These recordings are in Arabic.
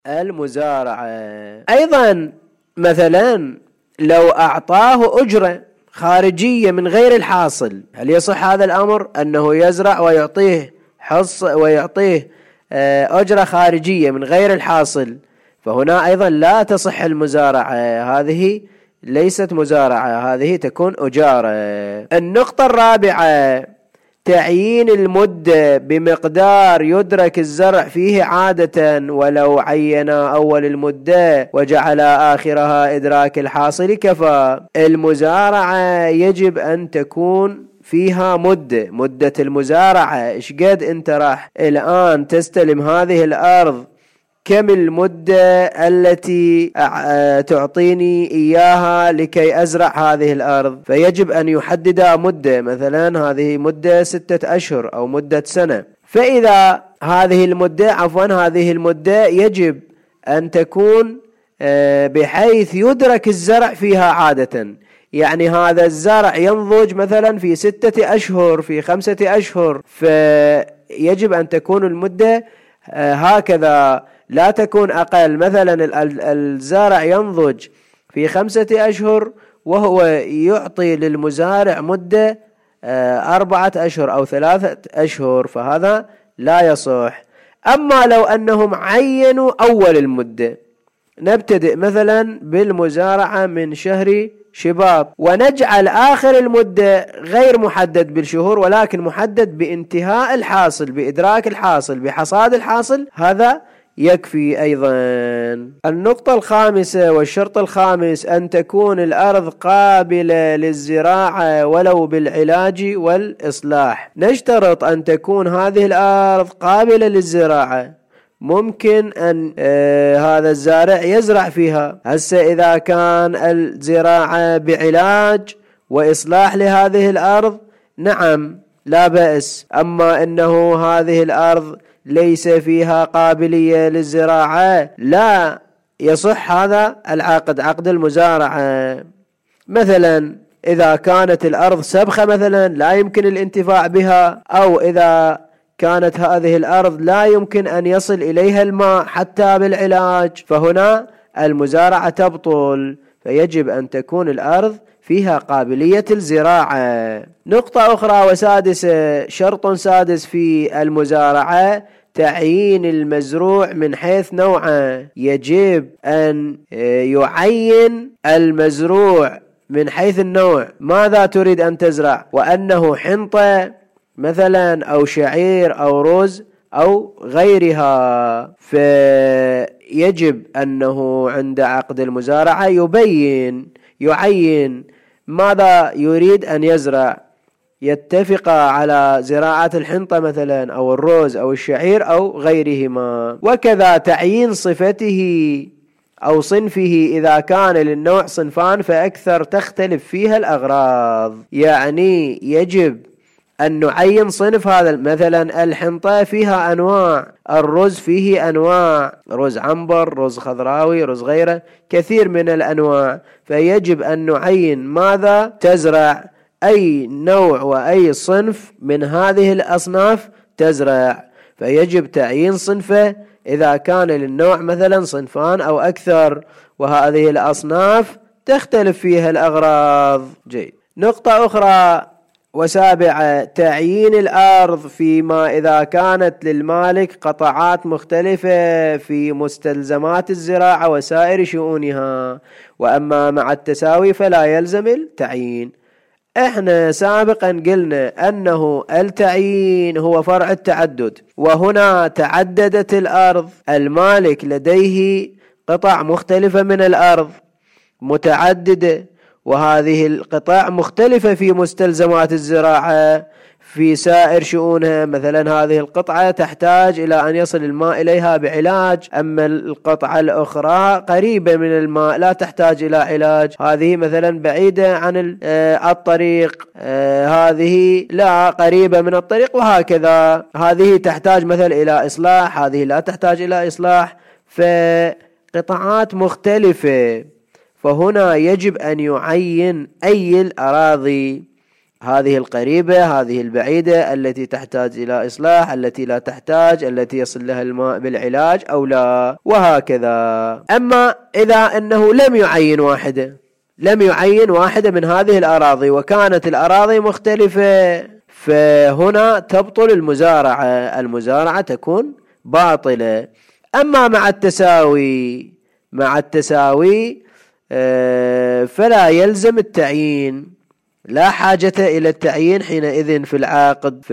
المزارعة. أيضا مثلا لو أعطاه أجرة خارجية من غير الحاصل، هل يصح هذا الأمر أنه يزرع ويعطيه أجرة خارجية من غير الحاصل؟ فهنا أيضا لا تصح المزارعة، هذه ليست مزارعة، هذه تكون أجارة. النقطة الرابعة تعيين المدة بمقدار يدرك الزرع فيه عادة، ولو عين أول المدة وجعل آخرها إدراك الحاصل كفى. المزارعة يجب أن تكون فيها مدة المزارعة، إيش قد أنت راح الآن تستلم هذه الأرض، كم المدة التي تعطيني إياها لكي أزرع هذه الأرض؟ فيجب أن يحدد مدة، مثلا هذه مدة 6 أشهر أو مدة سنة. فإذا هذه المدة يجب أن تكون بحيث يدرك الزرع فيها عادة، يعني هذا الزرع ينضج مثلا في 6 أشهر، في 5 أشهر، فيجب أن تكون المدة هكذا، لا تكون أقل. مثلا الزارع ينضج في 5 أشهر وهو يعطي للمزارع مدة 4 أشهر أو 3 أشهر، فهذا لا يصح. أما لو أنهم عينوا أول المدة، نبتدئ مثلا بالمزارعة من شهر شباط، ونجعل آخر المدة غير محدد بالشهور، ولكن محدد بانتهاء الحاصل، بإدراك الحاصل، بحصاد الحاصل، هذا يكفي أيضا. النقطة الخامسة والشرط الخامس أن تكون الأرض قابلة للزراعة ولو بالعلاج والإصلاح. نشترط أن تكون هذه الأرض قابلة للزراعة، ممكن أن هذا الزارع يزرع فيها. هسه إذا كان الزراعة بعلاج وإصلاح لهذه الأرض، نعم لا بأس. أما أنه هذه الأرض ليس فيها قابلية للزراعة، لا يصح هذا العقد، عقد المزارعة. مثلا إذا كانت الأرض سبخة مثلا لا يمكن الانتفاع بها، أو إذا كانت هذه الأرض لا يمكن أن يصل إليها الماء حتى بالعلاج، فهنا المزارعة تبطل، فيجب أن تكون الأرض فيها قابلية الزراعة. نقطة أخرى وسادسة، شرط سادس في المزارعة تعيين المزروع من حيث نوعه. يجب أن يعين المزروع من حيث النوع، ماذا تريد أن تزرع، وأنه حنطة مثلا أو شعير أو رز أو غيرها. فيجب أنه عند عقد المزارعة يعين ماذا يريد أن يزرع، يتفق على زراعة الحنطة مثلا أو الرز أو الشعير أو غيرهما. وكذا تعيين صفته أو صنفه، إذا كان للنوع صنفان فأكثر تختلف فيها الأغراض. يعني يجب أن نعين صنف هذا، مثلا الحنطة فيها أنواع، الرز فيه أنواع، رز عنبر، رز خضراوي، رز غيره، كثير من الأنواع، فيجب أن نعين ماذا تزرع، أي نوع وأي صنف من هذه الأصناف تزرع، فيجب تعيين صنفه إذا كان للنوع مثلا صنفان أو أكثر، وهذه الأصناف تختلف فيها الأغراض. جيد. نقطة أخرى وسابعة، تعيين الأرض فيما إذا كانت للمالك قطعات مختلفة في مستلزمات الزراعة وسائر شؤونها، وأما مع التساوي فلا يلزم التعيين. احنا سابقا قلنا أنه التعيين هو فرع التعدد، وهنا تعددت الأرض، المالك لديه قطع مختلفة من الأرض متعددة، وهذه القطع مختلفة في مستلزمات الزراعة في سائر شؤونها. مثلا هذه القطعة تحتاج إلى أن يصل الماء إليها بعلاج، أما القطعة الأخرى قريبة من الماء لا تحتاج إلى علاج، هذه مثلا بعيدة عن الطريق، هذه لا قريبة من الطريق، وهكذا. هذه تحتاج مثلا إلى إصلاح، هذه لا تحتاج إلى إصلاح، فقطعات مختلفة. فهنا يجب أن يعين أي الأراضي هذه القريبة، هذه البعيدة، التي تحتاج إلى إصلاح، التي لا تحتاج، التي يصل لها الماء بالعلاج أو لا، وهكذا. أما إذا أنه لم يعين واحدة من هذه الأراضي وكانت الأراضي مختلفة، فهنا تبطل المزارعة تكون باطلة. أما مع التساوي فلا يلزم التعيين، لا حاجة إلى التعيين حينئذ في العقد.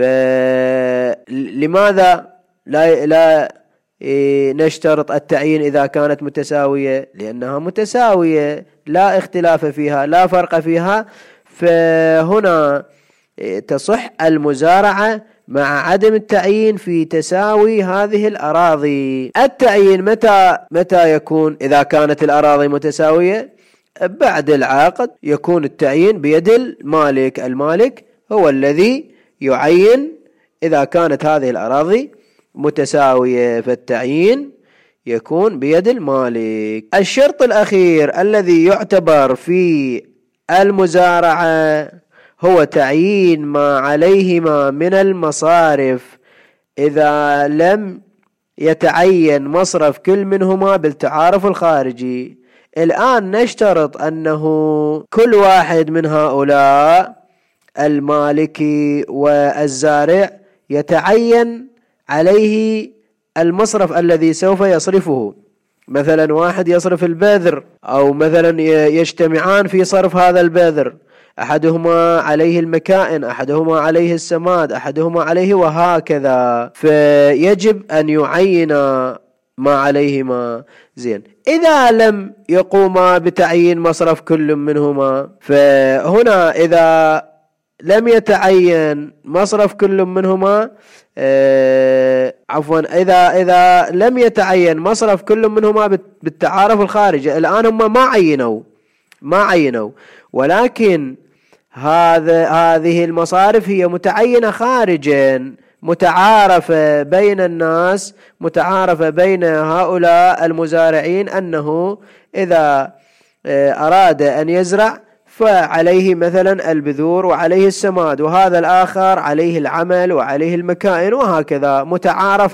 فلماذا لا نشترط التعيين إذا كانت متساوية؟ لأنها متساوية، لا اختلاف فيها، لا فرق فيها، فهنا تصح المزارعة مع عدم التعيين في تساوي هذه الأراضي. التعيين متى يكون؟ إذا كانت الأراضي متساوية بعد العقد يكون التعيين بيد المالك. المالك هو الذي يعين إذا كانت هذه الأراضي متساوية، فالتعيين يكون بيد المالك. الشرط الأخير الذي يعتبر في المزارعة هو تعيين ما عليهما من المصارف إذا لم يتعين مصرف كل منهما بالتعارف الخارجي. الآن نشترط أنه كل واحد من هؤلاء المالكي والزارع يتعين عليه المصرف الذي سوف يصرفه. مثلا واحد يصرف البذر، أو مثلا يجتمعان في صرف هذا البذر، أحدهما عليه المكائن، أحدهما عليه السماد، أحدهما عليه، وهكذا، فيجب أن يعين ما عليهما. زين، إذا لم يقوما بتعيين مصرف كل منهما، فهنا إذا لم يتعين مصرف كل منهما، إذا لم يتعين مصرف كل منهما بالتعارف الخارجي، الآن هم ما عينوا، ولكن هذه المصارف هي متعينة خارجا، متعارفة بين الناس، متعارفة بين هؤلاء المزارعين أنه إذا أراد أن يزرع فعليه مثلا البذور وعليه السماد، وهذا الآخر عليه العمل وعليه المكائن، وهكذا، متعارف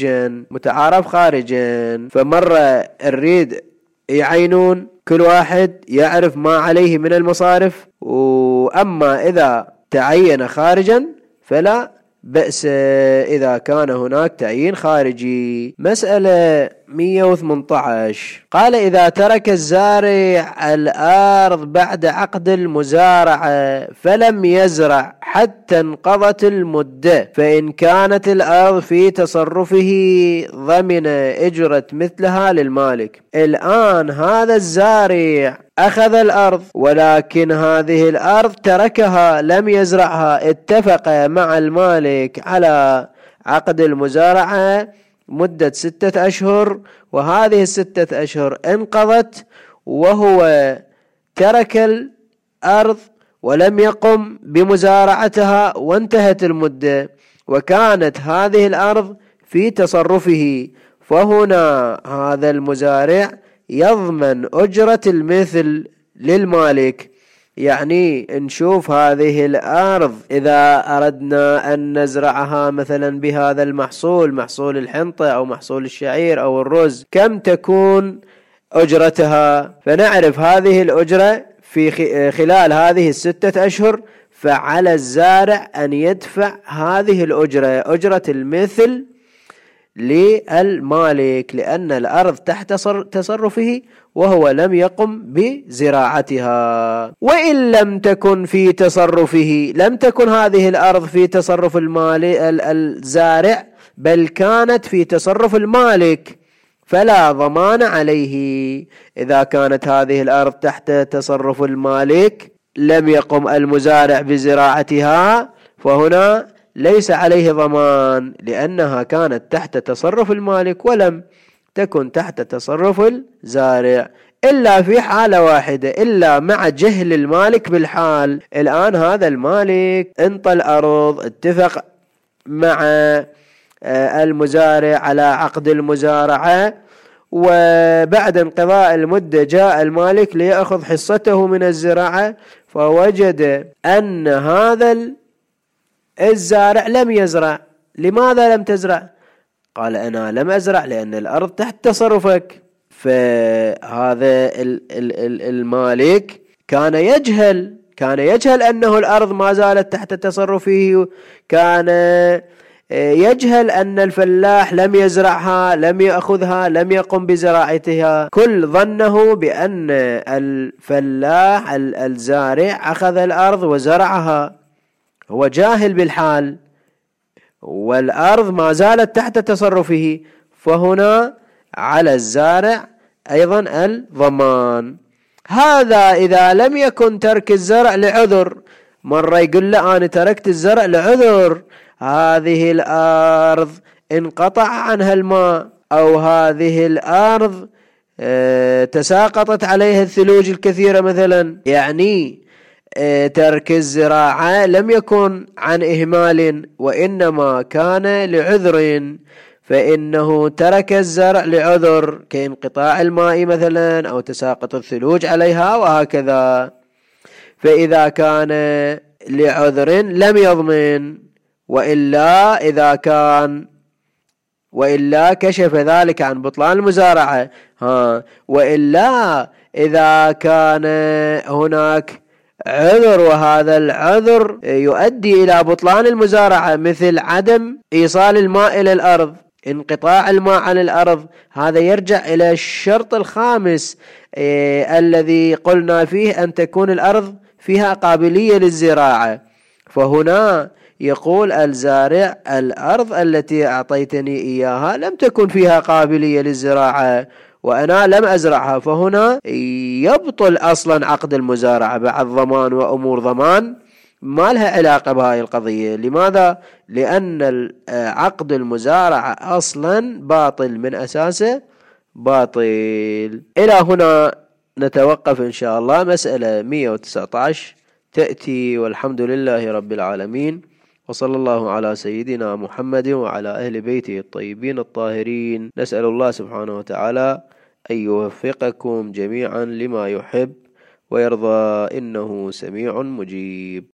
خارجا. فمرة نريد يعينون، كل واحد يعرف ما عليه من المصارف، وأما إذا تعين خارجا فلا بأس إذا كان هناك تعيين خارجي. مسألة 118 قال: إذا ترك الزارع الأرض بعد عقد المزارعة فلم يزرع حتى انقضت المدة، فإن كانت الأرض في تصرفه ضمن أجرة مثلها للمالك. الآن هذا الزارع أخذ الأرض، ولكن هذه الأرض تركها لم يزرعها، اتفق مع المالك على عقد المزارعة مدة 6 أشهر، وهذه 6 أشهر انقضت وهو ترك الأرض ولم يقم بمزارعتها، وانتهت المدة وكانت هذه الأرض في تصرفه، فهنا هذا المزارع يضمن أجرة المثل للمالك. يعني نشوف هذه الأرض إذا أردنا أن نزرعها مثلا بهذا المحصول، محصول الحنطة أو محصول الشعير أو الرز، كم تكون أجرتها، فنعرف هذه الأجرة في خلال هذه 6 أشهر، فعلى الزارع أن يدفع هذه الأجرة، أجرة المثل للمالك، لأن الأرض تحت تصرفه وهو لم يقم بزراعتها. وإن لم تكن في تصرفه، لم تكن هذه الأرض في تصرف الزارع، بل كانت في تصرف المالك، فلا ضمان عليه. إذا كانت هذه الأرض تحت تصرف المالك لم يقم المزارع بزراعتها، فهنا ليس عليه ضمان، لأنها كانت تحت تصرف المالك ولم تكن تحت تصرف الزارع، إلا في حالة واحدة، إلا مع جهل المالك بالحال. الآن هذا المالك انطى الأرض، اتفق مع المزارع على عقد المزارعة، وبعد انقضاء المدة جاء المالك ليأخذ حصته من الزراعة، فوجد أن هذا الزارع لم يزرع. لماذا لم تزرع؟ قال أنا لم أزرع لأن الأرض تحت تصرفك. فهذا المالك كان يجهل أنه الأرض ما زالت تحت تصرفه، كان يجهل أن الفلاح لم يزرعها، لم يأخذها، لم يقم بزراعتها. كل ظنه بأن الفلاح الزارع أخذ الأرض وزرعها، هو جاهل بالحال، والأرض ما زالت تحت تصرفه. فهنا على الزارع أيضا الضمان. هذا إذا لم يكن ترك الزرع لعذر. مرة يقول له أنا تركت الزرع لعذر، هذه الأرض انقطع عنها الماء، أو هذه الأرض تساقطت عليها الثلوج الكثيرة مثلا، يعني ترك الزراعة لم يكن عن إهمال وإنما كان لعذر، فإنه ترك الزرع لعذر كانقطاع الماء مثلا أو تساقط الثلوج عليها وهكذا. فإذا كان لعذر لم يضمن، وإلا كشف ذلك عن بطلان المزارعة. وإلا إذا كان هناك عذر وهذا العذر يؤدي إلى بطلان المزارعة، مثل عدم إيصال الماء إلى الأرض، انقطاع الماء عن الأرض، هذا يرجع إلى الشرط الخامس الذي قلنا فيه أن تكون الأرض فيها قابلية للزراعة. فهنا يقول الزارع الأرض التي أعطيتني إياها لم تكن فيها قابلية للزراعة وأنا لم أزرعها، فهنا يبطل أصلا عقد المزارعة بعد ضمان وأمور ضمان ما لها علاقة بهاي القضية. لماذا؟ لأن عقد المزارعة أصلا باطل من أساسه، باطل. إلى هنا نتوقف إن شاء الله. مسألة 119 تأتي، والحمد لله رب العالمين، وصلى الله على سيدنا محمد وعلى أهل بيته الطيبين الطاهرين. نسأل الله سبحانه وتعالى أن يوفقكم جميعا لما يحب ويرضى، إنه سميع مجيب.